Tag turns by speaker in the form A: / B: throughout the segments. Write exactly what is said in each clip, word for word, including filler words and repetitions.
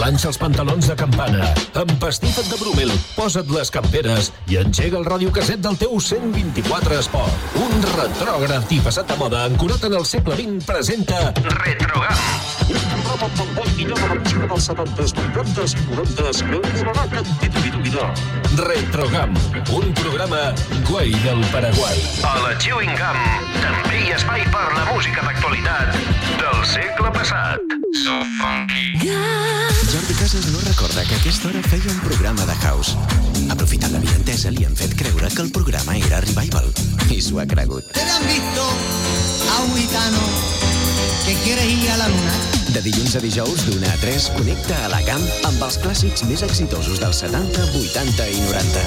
A: Planxa els pantalons de campana, empastifa't de Brumel, posa't les camperes i engega el radiocasset del teu cent vint-i-quatre Esport. Un retrògraf i passat de moda ancorat en el segle vint presenta Retrogam. Un programa amb el bon millor de la música dels setantes, vuitantes i noventes que us donarà cantitud. Retrogam, un programa guai del Paraguai. A la Chewing Gum també hi ha espai per la música d'actualitat del segle passat. So funky.
B: Jordi Casas no recorda que a aquesta hora feia un programa de house. Aprofitant la vientesa, li han fet creure que el programa era Revival. I s'ho ha cregut.
C: ¿Te han visto a un gitano que quiere ir a la luna?
B: De dilluns a dijous, d'una a tres, connecta a la G A M amb els clàssics més exitosos dels setanta, vuitanta i noranta.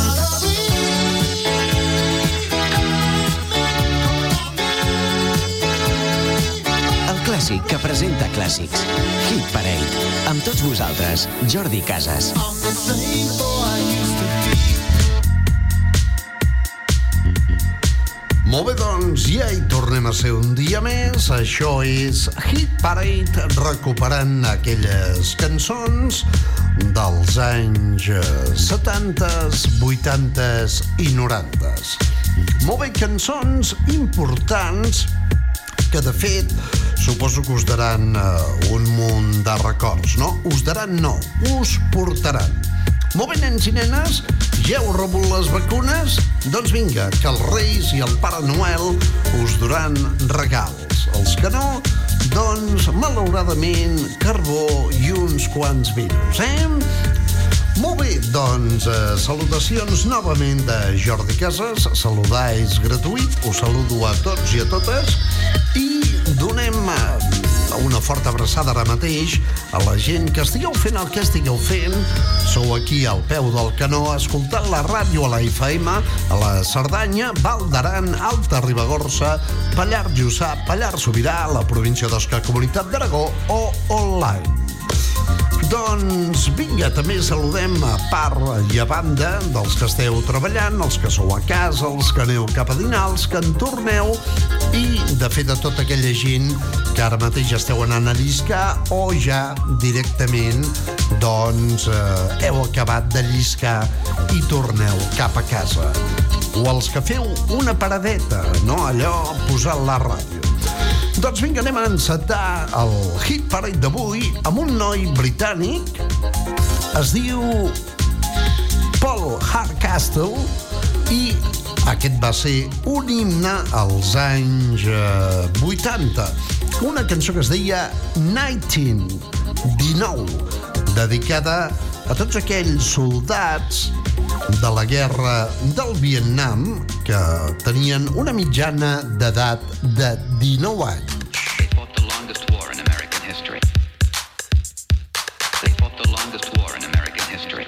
B: El clàssic que presenta clàssics. Hit Parade. Amb tots vosaltres, Jordi Casas.
D: Molt bé, doncs, ja hi tornem a ser un dia més. Això és Hit Parade, recuperant aquelles cançons dels anys setanta, vuitanta i noranta. Molt bé, cançons importants que, de fet, suposo que us daran uh, un munt de records, no? Us daran no, us portaran. Molt bé, nens i nenes, ja heu rebut les vacunes? Doncs vinga, que els Reis i el Pare Noel us duran regals. Els que no, doncs, malauradament, carbó i uns quants virus, eh? Molt bé, doncs, eh, salutacions novament de Jordi Casas. Saludar és gratuït, us saludo a tots i a totes i donem eh, una forta abraçada ara mateix a la gent que estigueu fent el que estigueu fent. Sou aquí al peu del canó escoltant la ràdio a la F M, a la Cerdanya, Val d'Aran, Alta Ribagorça, Pallars Jussà, Pallars Sobirà, la província d'Osca, Comunitat d'Aragó o online. Doncs vinga, també saludem a part i a banda dels que esteu treballant, els que sou a casa, els que aneu cap a dinar, els que en torneu i, de fet, a tota aquella gent que ara mateix esteu anant a lliscar o ja directament, doncs, eh, heu acabat de lliscar i torneu cap a casa. O els que feu una paradeta, no? Allò, posant la ràdio. Doncs vinga, anem a encetar el Hit Parade d'avui amb un noi britànic. Es diu Paul Hardcastle i aquest va ser un himne als anys eh, vuitanta. Una cançó que es deia dinou, dedicada a tots aquells soldats de la guerra del Vietnam que tenien una mitjana d'edat de dinou anys.
E: They fought the longest war in American history. They fought the longest war in American history.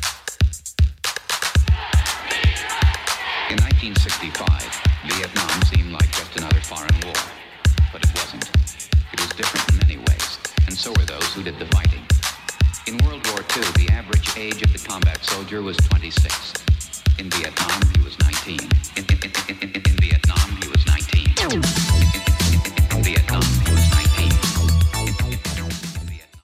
E: In nineteen sixty-five, Vietnam seemed like just another foreign war. But it wasn't. It was different in many ways, and so were those who did the fighting. In World War Two, the average age of the combat soldier was twenty-six. In Vietnam, he was nineteen. In, in